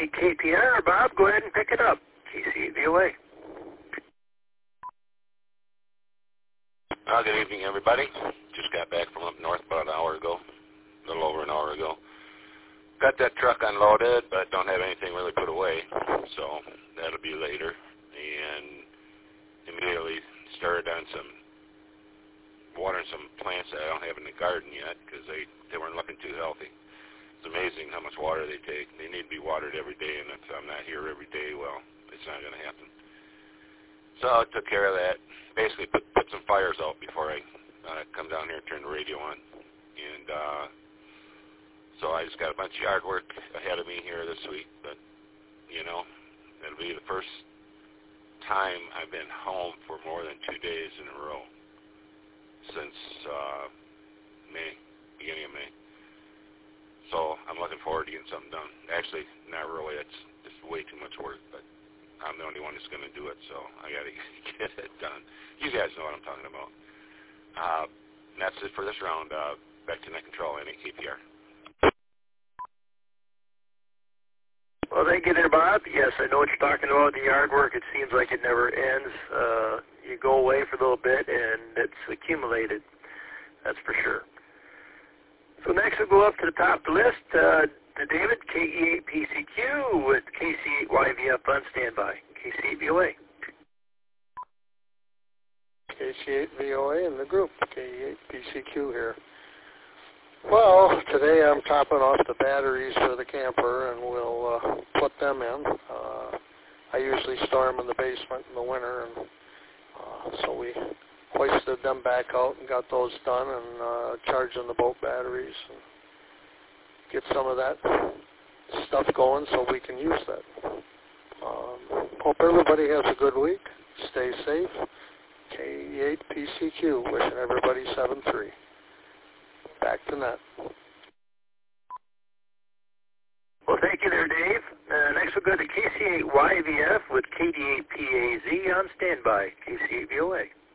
KPR. Bob, go ahead and pick it up. KC8VOA. Good evening, everybody. Just got back from up north about an hour ago, a little over an hour ago. Got that truck unloaded, but don't have anything really put away, so that'll be later. And immediately started on watering some plants that I don't have in the garden yet because they weren't looking too healthy. It's amazing how much water they take. They need to be watered every day, and if I'm not here every day, well, it's not going to happen. So I took care of that. Basically put some fires out before I come down here and turn the radio on. And so I just got a bunch of yard work ahead of me here this week. But, you know, it'll be the first time I've been home for more than 2 days in a row since May, beginning of May. So I'm looking forward to getting something done. Actually, not really. It's just way too much work, but I'm the only one that's going to do it, so I got to get it done. You guys know what I'm talking about. And that's it for this round. Back to Net Control, KPR. Well, thank you there, Bob. Yes, I know what you're talking about, the yard work. It seems like it never ends. You go away for a little bit, and it's accumulated. That's for sure. So next we'll go up to the top of the list to David, KE8PCQ with KC8YVF on standby. KC8VOA. KC8VOA in the group, KE8PCQ here. Well, today I'm topping off the batteries for the camper, and we'll put them in. I usually store them in the basement in the winter, and so we hoisted them back out and got those done and charging the boat batteries and get some of that stuff going so we can use that. Hope everybody has a good week. Stay safe. KE8PCQ, wishing everybody 7-3. Back to net. Well, thank you there, Dave. Next we'll go to KC8YVF with KD8PAZ on standby. KC8VOA.